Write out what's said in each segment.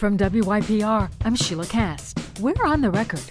From WYPR, I'm Sheila Cast. We're on the record.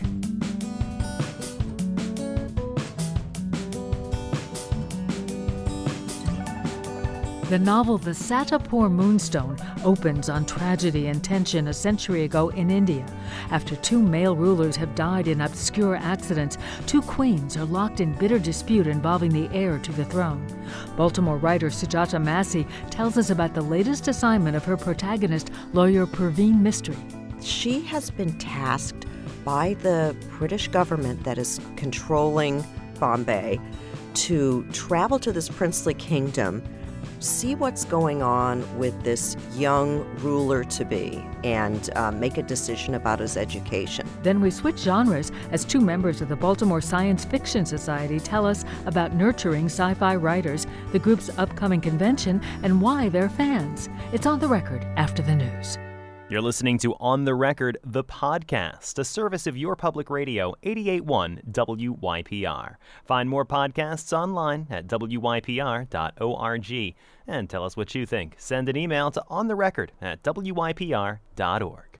The novel The Satapur Moonstone opens on tragedy and tension a century ago in India. After two male rulers have died in obscure accidents, two queens are locked in bitter dispute involving the heir to the throne. Baltimore writer Sujata Massey tells us about the latest assignment of her protagonist, lawyer Perveen Mistry. She has been tasked by the British government that is controlling Bombay to travel to this princely kingdom, see what's going on with this young ruler-to-be, and make a decision about his education. Then we switch genres as two members of the Baltimore Science Fiction Society tell us about nurturing sci-fi writers, the group's upcoming convention, and why they're fans. It's On the Record after the news. You're listening to On the Record, the podcast, a service of your public radio, 88.1 WYPR. Find more podcasts online at wypr.org. And tell us what you think. Send an email to ontherecord@wypr.org.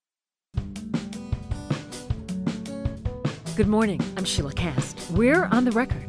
Good morning. I'm Sheila Cast. We're On the Record.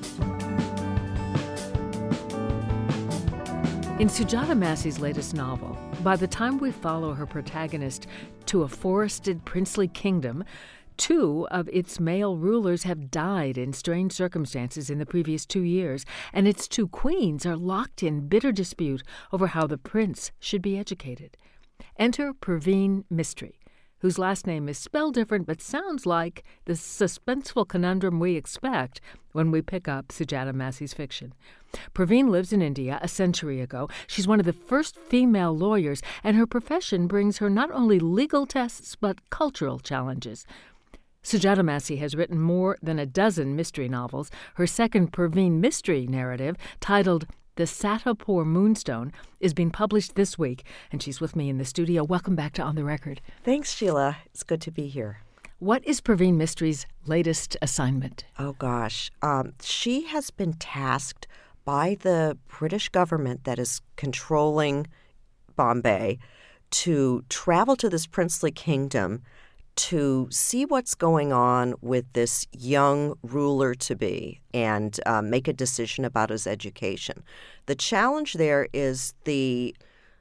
In Sujata Massey's latest novel, by the time we follow her protagonist to a forested princely kingdom, two of its male rulers have died in strange circumstances in the previous 2 years, and its two queens are locked in bitter dispute over how the prince should be educated. Enter Perveen Mistry, whose last name is spelled different but sounds like the suspenseful conundrum we expect when we pick up Sujata Massey's fiction. Perveen lives in India a century ago. She's one of the first female lawyers, and her profession brings her not only legal tests but cultural challenges. Sujata Massey has written more than a dozen mystery novels. Her second Perveen Mistry narrative, titled The Satapur Moonstone, is being published this week, and she's with me in the studio. Welcome back to On the Record. Thanks, Sheila. It's good to be here. What is Perveen Mistry's latest assignment? Oh, gosh. She has been tasked by the British government that is controlling Bombay to travel to this princely kingdom to see what's going on with this young ruler-to-be and make a decision about his education. The challenge there is the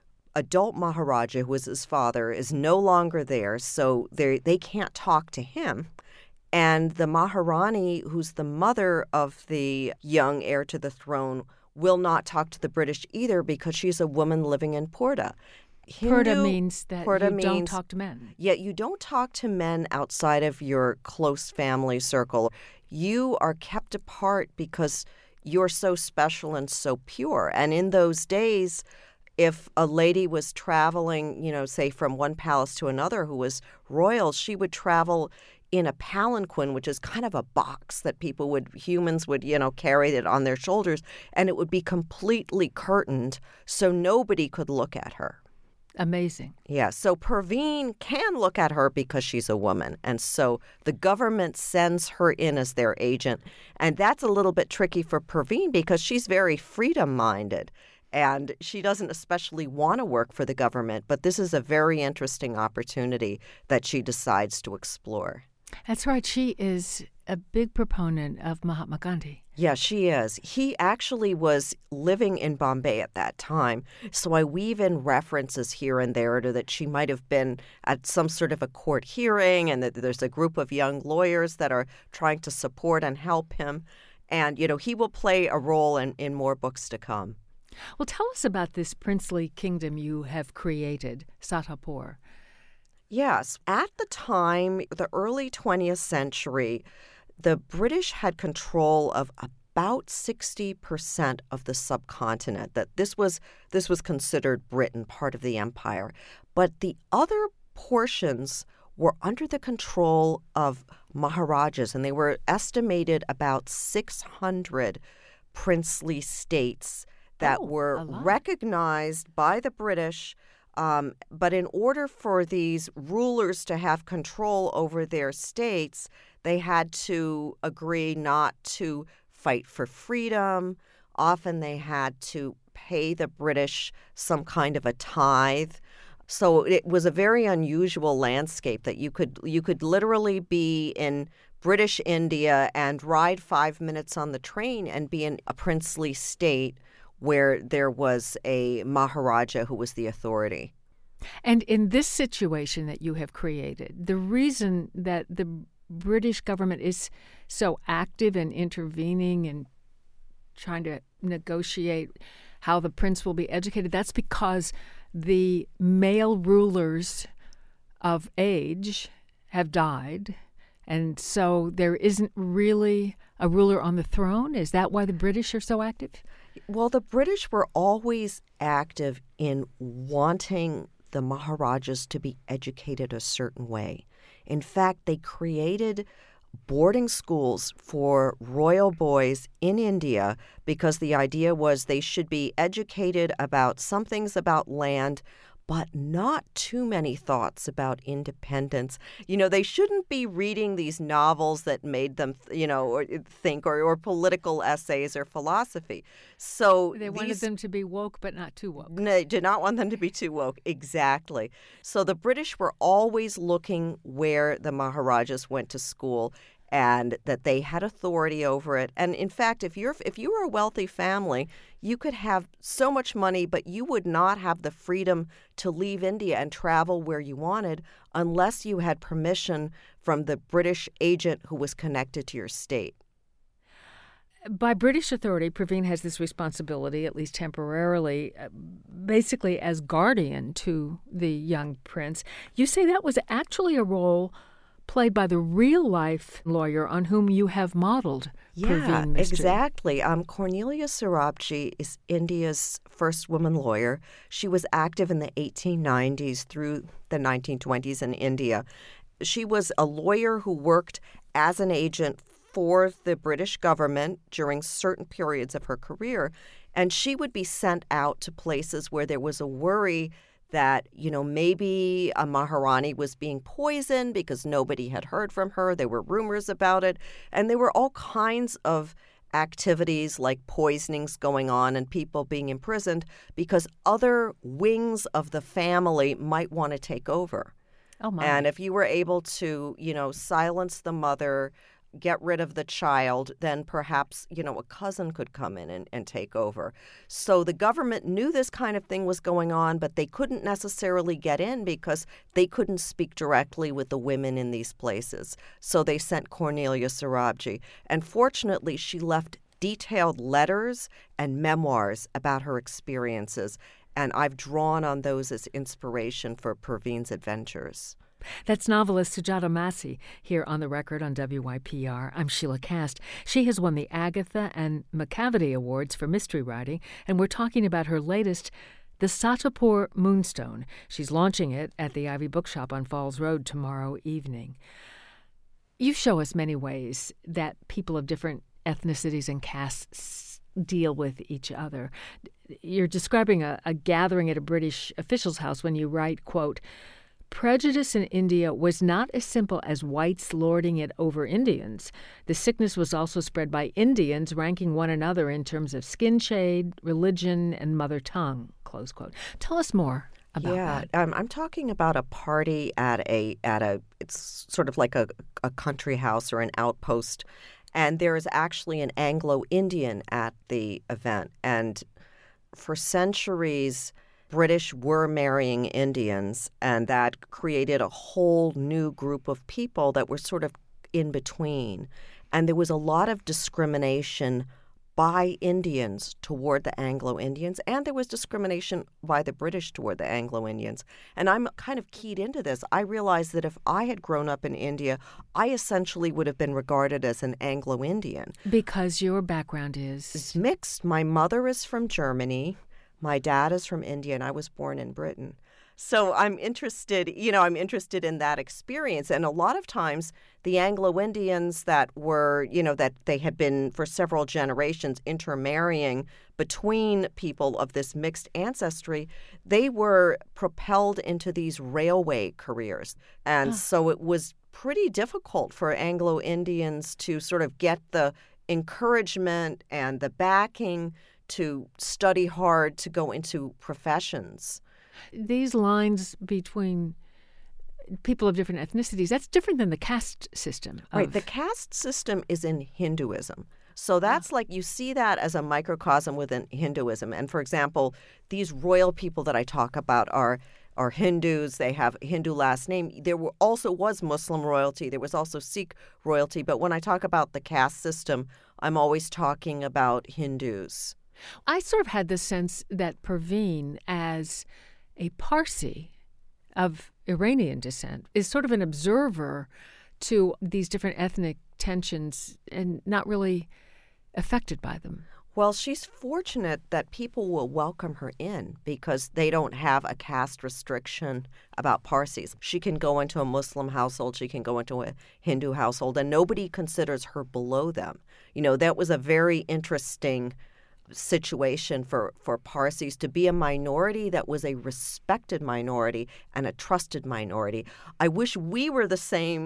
adult Maharaja, who is his father, is no longer there, so they can't talk to him. And the Maharani, who's the mother of the young heir to the throne, will not talk to the British either because she's a woman living in Purta. Purta means that you don't talk to men. Yeah, you don't talk to men outside of your close family circle. You are kept apart because you're so special and so pure. And in those days, if a lady was traveling, say from one palace to another who was royal, she would travel in a palanquin, which is kind of a box that humans would, carry it on their shoulders, and it would be completely curtained so nobody could look at her. Amazing. Yeah, so Perveen can look at her because she's a woman, and so the government sends her in as their agent, and that's a little bit tricky for Perveen because she's very freedom-minded. And she doesn't especially want to work for the government, but this is a very interesting opportunity that she decides to explore. That's right. She is a big proponent of Mahatma Gandhi. Yeah, she is. He actually was living in Bombay at that time, so I weave in references here and there to that she might have been at some sort of a court hearing and that there's a group of young lawyers that are trying to support and help him. And, he will play a role in more books to come. Well, tell us about this princely kingdom you have created, Satapur. Yes. At the time, the early 20th century, the British had control of about 60% of the subcontinent. That this was considered Britain, part of the empire. But the other portions were under the control of Maharajas, and they were estimated about 600 princely states that were recognized by the British. But in order for these rulers to have control over their states, they had to agree not to fight for freedom. Often they had to pay the British some kind of a tithe. So it was a very unusual landscape that you could literally be in British India and ride 5 minutes on the train and be in a princely state where there was a Maharaja who was the authority. And in this situation that you have created, the reason that the British government is so active in intervening and trying to negotiate how the prince will be educated, that's because the male rulers of age have died, and so there isn't really a ruler on the throne? Is that why the British are so active? Well, the British were always active in wanting the Maharajas to be educated a certain way. In fact, they created boarding schools for royal boys in India because the idea was they should be educated about some things about land, but not too many thoughts about independence. They shouldn't be reading these novels that made them, or think, or political essays or philosophy. So they wanted them to be woke, but not too woke. They did not want them to be too woke. Exactly. So the British were always looking where the Maharajas went to school and that they had authority over it. And in fact, if you were a wealthy family, you could have so much money, but you would not have the freedom to leave India and travel where you wanted unless you had permission from the British agent who was connected to your state. By British authority, Praveen has this responsibility, at least temporarily, basically as guardian to the young prince. You say that was actually a role played by the real-life lawyer on whom you have modeled Praveen Mistry. Exactly. Cornelia Sorabji is India's first woman lawyer. She was active in the 1890s through the 1920s in India. She was a lawyer who worked as an agent for the British government during certain periods of her career, and she would be sent out to places where there was a worry that, maybe a Maharani was being poisoned because nobody had heard from her. There were rumors about it. And there were all kinds of activities like poisonings going on and people being imprisoned because other wings of the family might want to take over. Oh, my. And if you were able to, silence the mother, get rid of the child, then perhaps, a cousin could come in and take over. So the government knew this kind of thing was going on, but they couldn't necessarily get in because they couldn't speak directly with the women in these places. So they sent Cornelia Sorabji. And fortunately, she left detailed letters and memoirs about her experiences. And I've drawn on those as inspiration for Praveen's adventures. That's novelist Sujata Massey here on The Record on WYPR. I'm Sheila Kast. She has won the Agatha and Macavity Awards for mystery writing, and we're talking about her latest, The Satapur Moonstone. She's launching it at the Ivy Bookshop on Falls Road tomorrow evening. You show us many ways that people of different ethnicities and castes deal with each other. You're describing a gathering at a British official's house when you write, quote, "Prejudice in India was not as simple as whites lording it over Indians. The sickness was also spread by Indians ranking one another in terms of skin shade, religion, and mother tongue," close quote. Tell us more about that. I'm talking about a party at it's sort of like a country house or an outpost, and there is actually an Anglo-Indian at the event. And for centuries, British were marrying Indians, and that created a whole new group of people that were sort of in between. And there was a lot of discrimination by Indians toward the Anglo-Indians, and there was discrimination by the British toward the Anglo-Indians. And I'm kind of keyed into this. I realized that if I had grown up in India, I essentially would have been regarded as an Anglo-Indian. Because your background is? It's mixed. My mother is from Germany. My dad is from India, and I was born in Britain. So I'm interested in that experience. And a lot of times the Anglo-Indians that were, that they had been for several generations intermarrying between people of this mixed ancestry, they were propelled into these railway careers. And so it was pretty difficult for Anglo-Indians to sort of get the encouragement and the backing to study hard, to go into professions. These lines between people of different ethnicities, that's different than the caste system. Right. The caste system is in Hinduism. So that's like you see that as a microcosm within Hinduism. And for example, these royal people that I talk about are Hindus. They have Hindu last name. There also was Muslim royalty. There was also Sikh royalty. But when I talk about the caste system, I'm always talking about Hindus. I sort of had the sense that Perveen, as a Parsi of Iranian descent, is sort of an observer to these different ethnic tensions and not really affected by them. Well, she's fortunate that people will welcome her in because they don't have a caste restriction about Parsis. She can go into a Muslim household, she can go into a Hindu household, and nobody considers her below them. You know, that was a very interesting situation for Parsis to be a minority that was a respected minority and a trusted minority. I wish we were the same,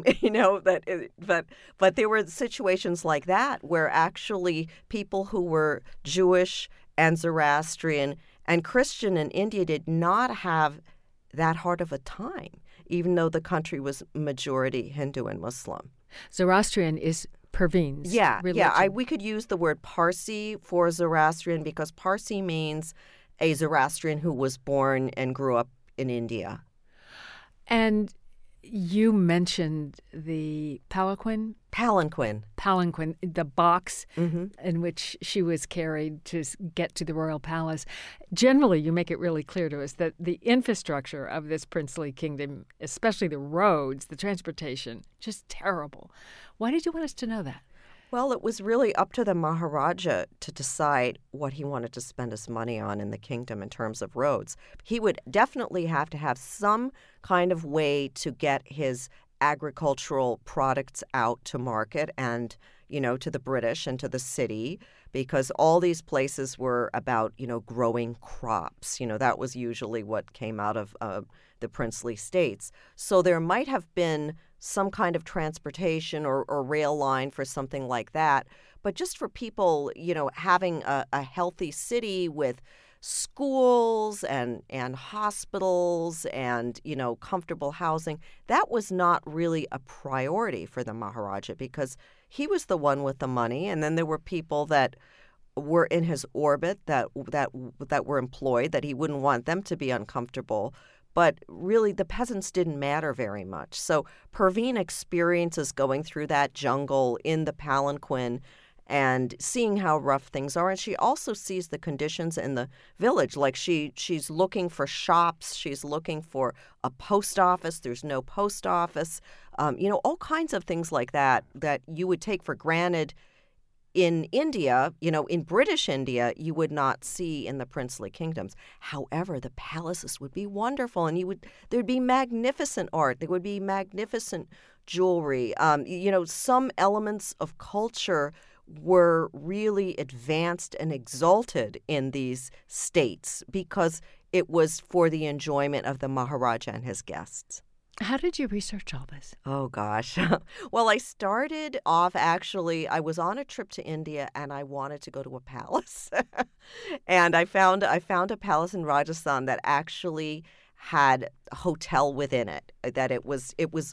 but there were situations like that where actually people who were Jewish and Zoroastrian and Christian in India did not have that hard of a time, even though the country was majority Hindu and Muslim. Zoroastrian is Perveen's religion. We could use the word Parsi for Zoroastrian because Parsi means a Zoroastrian who was born and grew up in India. And you mentioned the palanquin, the box in which she was carried to get to the royal palace. Generally, you make it really clear to us that the infrastructure of this princely kingdom, especially the roads, the transportation, just terrible. Why did you want us to know that? Well, it was really up to the Maharaja to decide what he wanted to spend his money on in the kingdom in terms of roads. He would definitely have to have some kind of way to get his agricultural products out to market and, to the British and to the city, because all these places were about, growing crops. That was usually what came out of the princely states. So there might have been some kind of transportation or rail line for something like that. But just for people, having a healthy city with schools and hospitals and, comfortable housing, that was not really a priority for the Maharaja because he was the one with the money. And then there were people that were in his orbit that were employed that he wouldn't want them to be uncomfortable. But really, the peasants didn't matter very much. So Perveen experiences going through that jungle in the palanquin and seeing how rough things are. And she also sees the conditions in the village. Like she's looking for shops. She's looking for a post office. There's no post office. All kinds of things like that you would take for granted in India, in British India, you would not see in the princely kingdoms. However, the palaces would be wonderful, and there'd be magnificent art. There would be magnificent jewelry. Some elements of culture were really advanced and exalted in these states because it was for the enjoyment of the Maharaja and his guests. How did you research all this? Oh, gosh. Well, I started off I was on a trip to India and I wanted to go to a palace. And I found a palace in Rajasthan that actually had a hotel within it. That it was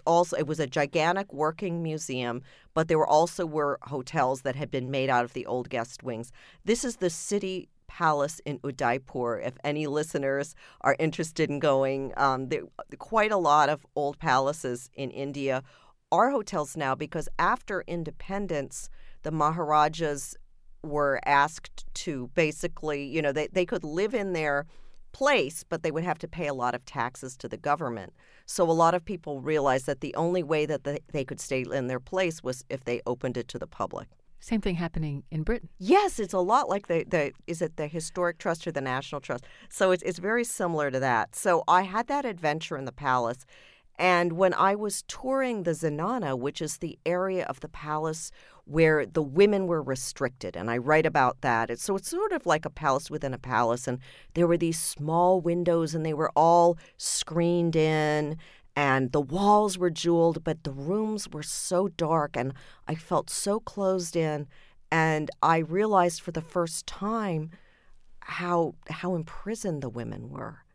a gigantic working museum, but there were hotels that had been made out of the old guest wings. This is the city palace in Udaipur. If any listeners are interested in going, there quite a lot of old palaces in India are hotels now because after independence, the Maharajas were asked to basically, they could live in their place, but they would have to pay a lot of taxes to the government. So a lot of people realized that the only way that they could stay in their place was if they opened it to the public. Same thing happening in Britain. Yes, it's a lot like the Historic Trust or the National Trust. So it's very similar to that. So I had that adventure in the palace. And when I was touring the Zenana, which is the area of the palace where the women were restricted, and I write about that. So it's sort of like a palace within a palace. And there were these small windows, and they were all screened in. And the walls were jeweled, but the rooms were so dark, and I felt so closed in. And I realized for the first time how imprisoned the women were.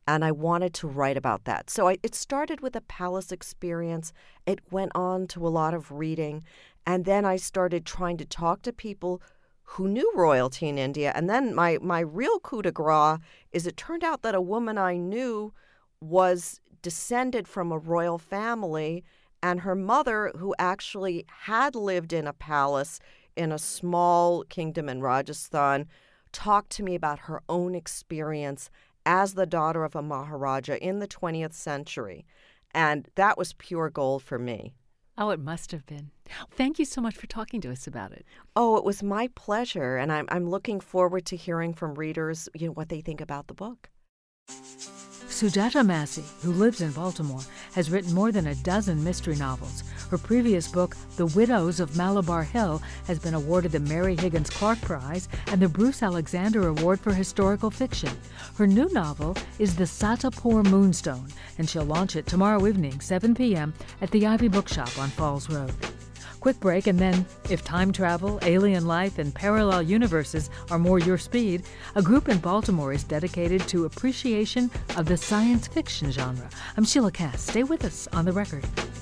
and I wanted to write about that. So it started with a palace experience. It went on to a lot of reading, and then I started trying to talk to people who knew royalty in India. And then my real coup de grace is it turned out that a woman I knew was descended from a royal family, and her mother, who actually had lived in a palace in a small kingdom in Rajasthan, talked to me about her own experience as the daughter of a Maharaja in the 20th century. And that was pure gold for me. Oh, it must have been. Thank you so much for talking to us about it. Oh, it was my pleasure. And I'm looking forward to hearing from readers, what they think about the book. Sujata Massey, who lives in Baltimore, has written more than a dozen mystery novels. Her previous book, The Widows of Malabar Hill, has been awarded the Mary Higgins Clark Prize and the Bruce Alexander Award for Historical Fiction. Her new novel is The Satapur Moonstone, and she'll launch it tomorrow evening, 7 p.m. at the Ivy Bookshop on Falls Road. Quick break, and then, if time travel, alien life, and parallel universes are more your speed, a group in Baltimore is dedicated to appreciation of the science fiction genre. I'm Sheila Cass. Stay with us on The Record.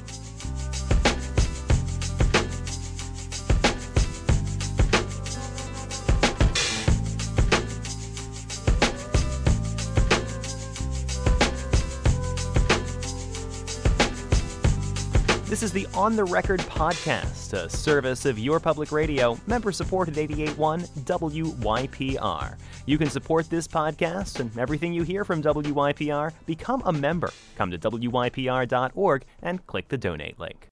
This is the On the Record podcast, a service of your public radio, member-supported 88.1 WYPR. You can support this podcast and everything you hear from WYPR. Become a member. Come to WYPR.org and click the donate link.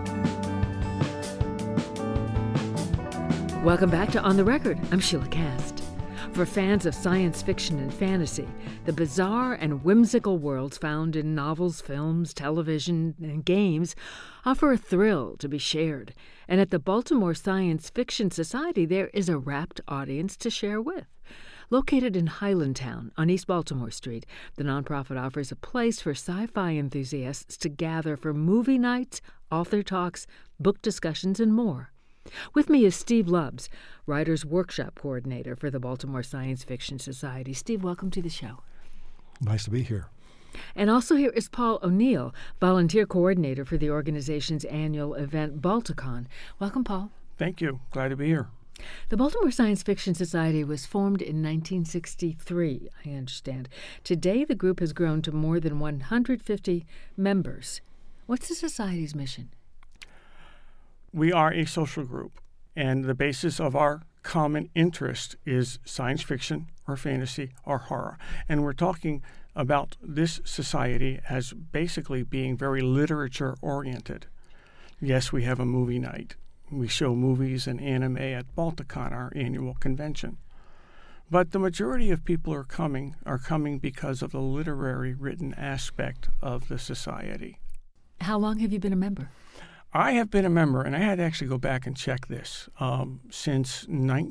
Welcome back to On the Record. I'm Sheila Cast. For fans of science fiction and fantasy, the bizarre and whimsical worlds found in novels, films, television, and games offer a thrill to be shared. And at the Baltimore Science Fiction Society, there is a rapt audience to share with. Located in Highlandtown on East Baltimore Street, the nonprofit offers a place for sci-fi enthusiasts to gather for movie nights, author talks, book discussions, and more. With me is Steve Lubbs, Writers' Workshop Coordinator for the Baltimore Science Fiction Society. Steve, welcome to the show. Nice to be here. And also here is Paul O'Neill, Volunteer Coordinator for the organization's annual event, Balticon. Welcome, Paul. Thank you. Glad to be here. The Baltimore Science Fiction Society was formed in 1963, I understand. Today, the group has grown to more than 150 members. What's the society's mission? We are a social group, and the basis of our common interest is science fiction or fantasy or horror. And we're talking about this society as basically being very literature-oriented. Yes, we have a movie night. We show movies and anime at Balticon, our annual convention. But the majority of people are coming because of the literary written aspect of the society. How long have you been a member? I have been a member, and I had to actually go back and check this, since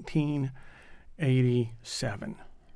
1987.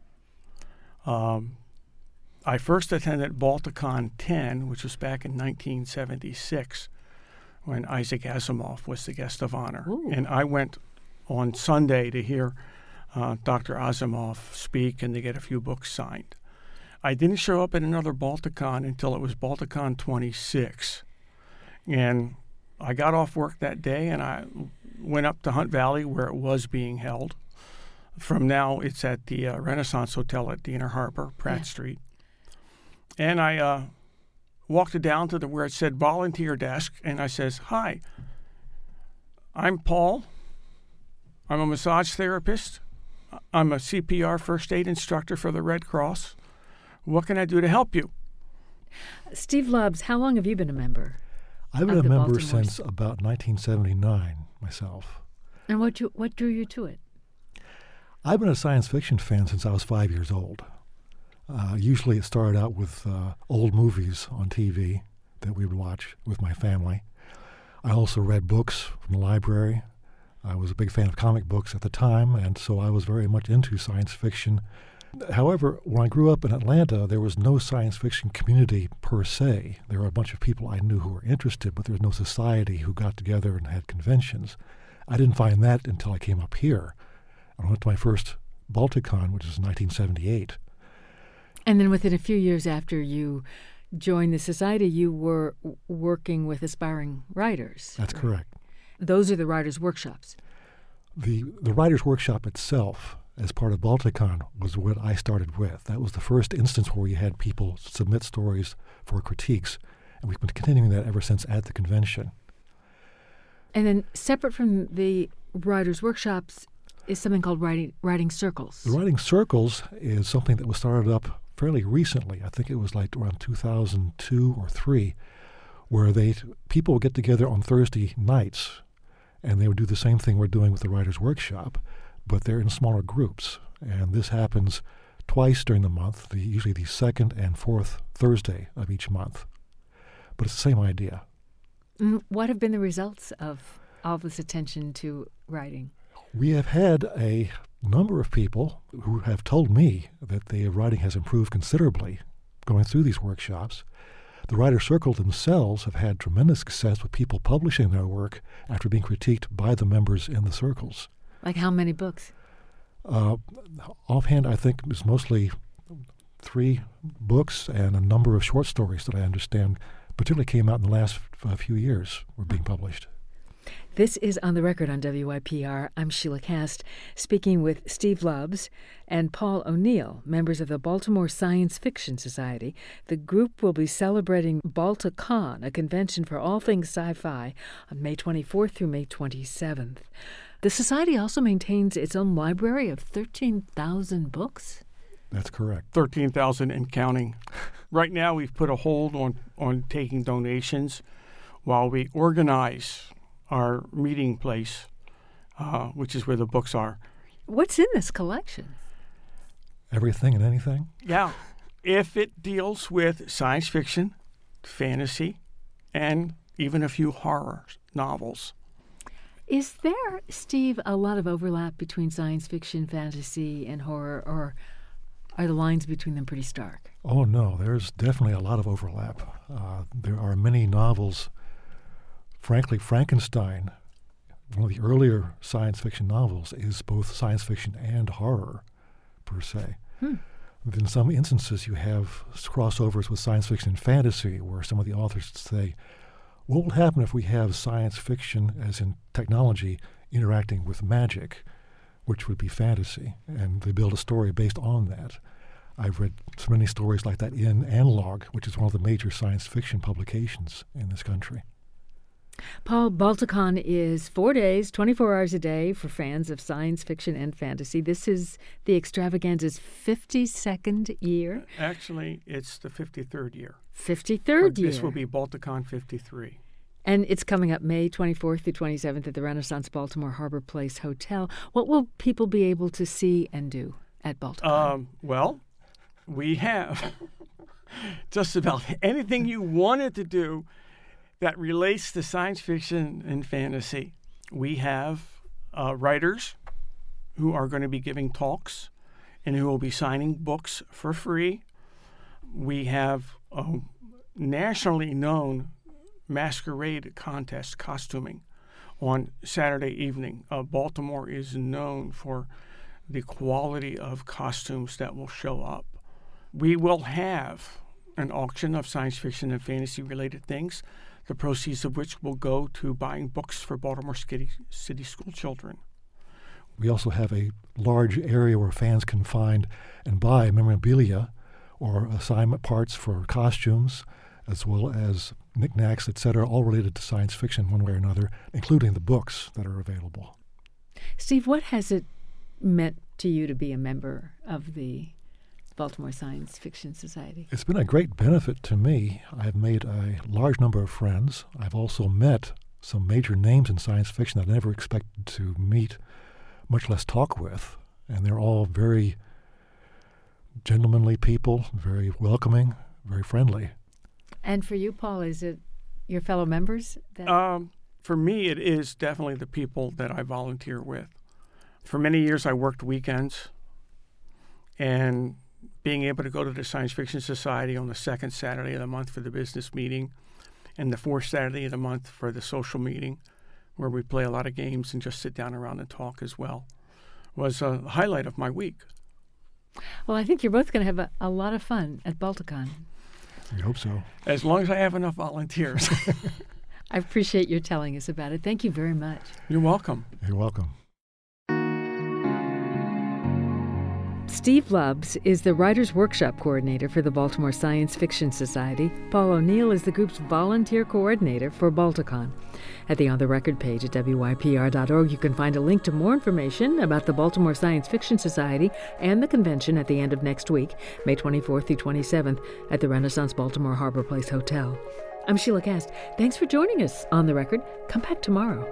I first attended Balticon 10, which was back in 1976, when Isaac Asimov was the guest of honor. Ooh. And I went on Sunday to hear Dr. Asimov speak and to get a few books signed. I didn't show up at another Balticon until it was Balticon 26. And I got off work that day, and I went up to Hunt Valley where it was being held. From now, it's at the Renaissance Hotel at Diener Harbor, Pratt Street. And I walked down to where it said volunteer desk, and I says, "Hi, I'm Paul. I'm a massage therapist. I'm a CPR first aid instructor for the Red Cross. What can I do to help you?" Steve Lubbs, how long have you been a member? I've been a member since about 1979 myself. And what drew you to it? I've been a science fiction fan since I was 5 years old. Usually it started out with old movies on TV that we would watch with my family. I also read books from the library. I was a big fan of comic books at the time, and so I was very much into science fiction. However, when I grew up in Atlanta, there was no science fiction community per se. There were a bunch of people I knew who were interested, but there was no society who got together and had conventions. I didn't find that until I came up here. I went to my first Balticon, which was 1978. And then within a few years after you joined the society, you were working with aspiring writers. That's correct. Those are the writers' workshops. The writers' workshop itself, as part of Balticon, was what I started with. That was the first instance where we had people submit stories for critiques, and we've been continuing that ever since at the convention. And then separate from the writers' workshops is something called writing circles. The writing circles is something that was started up fairly recently. I think it was like around 2002 or 3, where people would get together on Thursday nights, and they would do the same thing we're doing with the writers' workshop, but they're in smaller groups. And this happens twice during the month, usually the second and fourth Thursday of each month. But it's the same idea. What have been the results of all this attention to writing? We have had a number of people who have told me that their writing has improved considerably going through these workshops. The Writer Circle themselves have had tremendous success with people publishing their work after being critiqued by the members in the circles. Like how many books? Offhand, I think it's mostly 3 books and a number of short stories that I understand particularly came out in the last few years were being published. This is On the Record on WYPR. I'm Sheila Kast, speaking with Steve Lubbs and Paul O'Neill, members of the Baltimore Science Fiction Society. The group will be celebrating Balticon, a convention for all things sci-fi, on May 24th through May 27th. The Society also maintains its own library of 13,000 books. That's correct. 13,000 and counting. Right now, we've put a hold on taking donations while we organize our meeting place, which is where the books are. What's in this collection? Everything and anything? Yeah. If it deals with science fiction, fantasy, and even a few horror novels. Is there, Steve, a lot of overlap between science fiction, fantasy, and horror, or are the lines between them pretty stark? Oh, no. There's definitely a lot of overlap. There are many novels. Frankly, Frankenstein, one of the earlier science fiction novels, is both science fiction and horror, per se. In some instances, you have crossovers with science fiction and fantasy, where some of the authors say, what will happen if we have science fiction, as in technology, interacting with magic, which would be fantasy, and they build a story based on that. I've read so many stories like that in Analog, which is one of the major science fiction publications in this country. Paul, Balticon is 4 days, 24 hours a day for fans of science fiction and fantasy. This is the extravaganza's 52nd year. Actually, it's the 53rd year. 53rd year. This will be Balticon 53. And it's coming up May 24th through 27th at the Renaissance Baltimore Harbor Place Hotel. What will people be able to see and do at Balticon? Well, we have just about anything you wanted to do that relates to science fiction and fantasy. We have writers who are going to be giving talks and who will be signing books for free. We have a nationally known masquerade contest costuming on Saturday evening. Baltimore is known for the quality of costumes that will show up. We will have an auction of science fiction and fantasy related things, the proceeds of which will go to buying books for Baltimore City school children. We also have a large area where fans can find and buy memorabilia or assignment parts for costumes, as well as knickknacks, etc., all related to science fiction one way or another, including the books that are available. Steve, what has it meant to you to be a member of the Baltimore Science Fiction Society? It's been a great benefit to me. I've made a large number of friends. I've also met some major names in science fiction that I never expected to meet, much less talk with. And they're all very gentlemanly people, very welcoming, very friendly. And for you, Paul, is it your fellow members? For me, it is definitely the people that I volunteer with. For many years, I worked weekends, and being able to go to the Science Fiction Society on the second Saturday of the month for the business meeting and the fourth Saturday of the month for the social meeting, where we play a lot of games and just sit down around and talk as well, was a highlight of my week. Well, I think you're both going to have a lot of fun at Balticon. We hope so. As long as I have enough volunteers. I appreciate your telling us about it. Thank you very much. You're welcome. You're welcome. Steve Lubbs is the Writers' Workshop Coordinator for the Baltimore Science Fiction Society. Paul O'Neill is the group's volunteer coordinator for Balticon. At the On the Record page at WYPR.org, you can find a link to more information about the Baltimore Science Fiction Society and the convention at the end of next week, May 24th through 27th, at the Renaissance Baltimore Harbor Place Hotel. I'm Sheila Cast. Thanks for joining us on The Record. Come back tomorrow.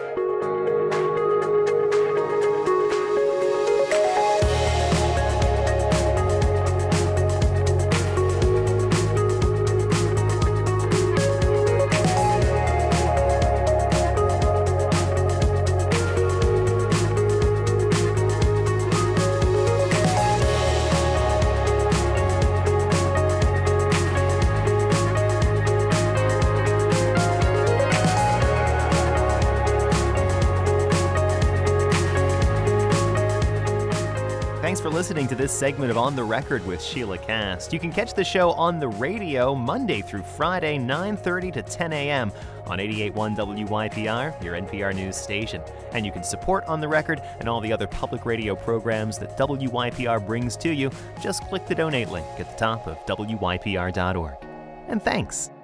Thanks for listening to this segment of On the Record with Sheila Cast. You can catch the show on the radio Monday through Friday, 9:30 to 10 a.m. on 88.1 WYPR, your NPR news station. And you can support On the Record and all the other public radio programs that WYPR brings to you. Just click the donate link at the top of WYPR.org. And thanks.